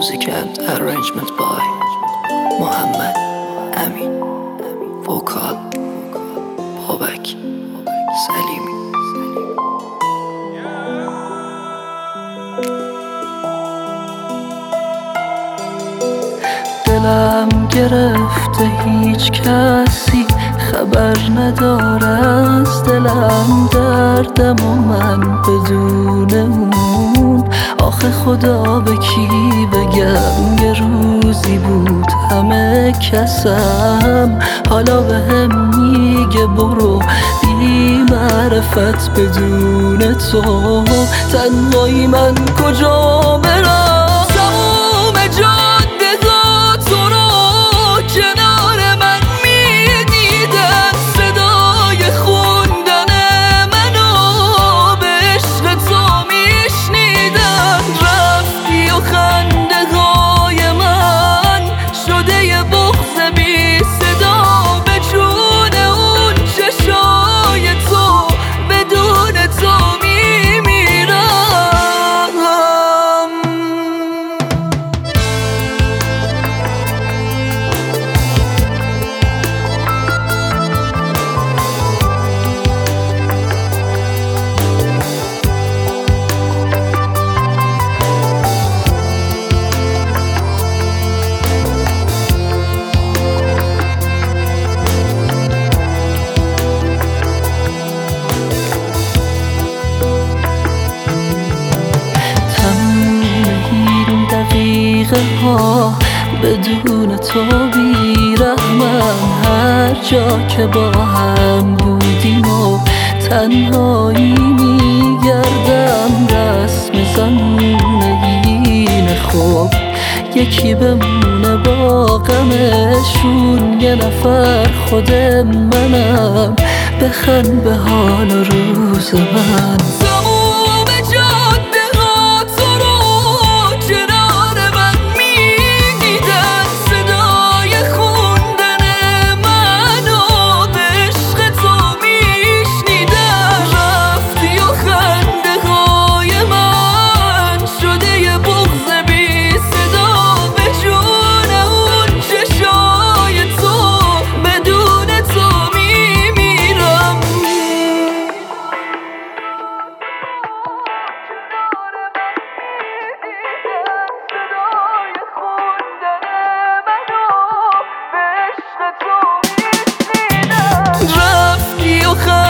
Music and arrangement by Mohammed Amin. Vocal Babak Salimi. دلم گرفته هیچ کسی خبر نداره از دلم، دردم و من بدون اون. آخه خدا به کی بگم، یه روزی بود همه کسم، حالا به هم میگه برو بی معرفت بدون تو. تنهایی من کجا برم، تموم جاده ها تو رو کنار من میدیدم، صدای خوندن منو به عشق تو میشنیدم. رفتی و خنده های من شده یه بغض بی صدا، به جون اون چشای تو بدون تو میمیرم. ها بدون تو بی‌رحمم، هر جا که با هم بودیم و تنهایی میگردم. رسم زمونگین خوب یکی بمونه با غمشون، یه نفر خود منم، بخند به حال روز من. رفتی و